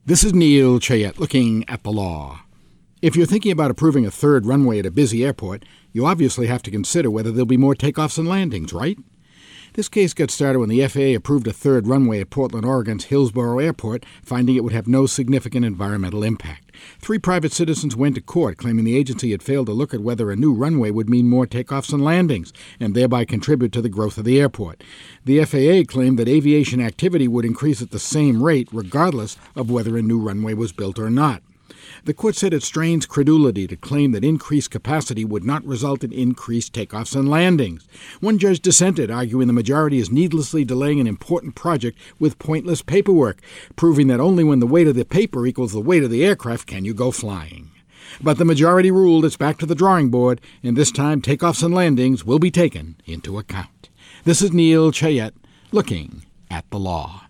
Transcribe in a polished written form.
This is Neil Chayette looking at the law. If you're thinking about approving a third runway at a busy airport, you obviously have to consider whether there'll be more takeoffs and landings, right? This case got started when the FAA approved a third runway at Portland, Oregon's Hillsboro Airport, finding it would have no significant environmental impact. 3 private citizens went to court claiming the agency had failed to look at whether a new runway would mean more takeoffs and landings, and thereby contribute to the growth of the airport. The FAA claimed that aviation activity would increase at the same rate regardless of whether a new runway was built or not. The court said it strains credulity to claim that increased capacity would not result in increased takeoffs and landings. One judge dissented, arguing the majority is needlessly delaying an important project with pointless paperwork, proving that only when the weight of the paper equals the weight of the aircraft can you go flying. But the majority ruled it's back to the drawing board, and this time takeoffs and landings will be taken into account. This is Neil Chayette looking at the law.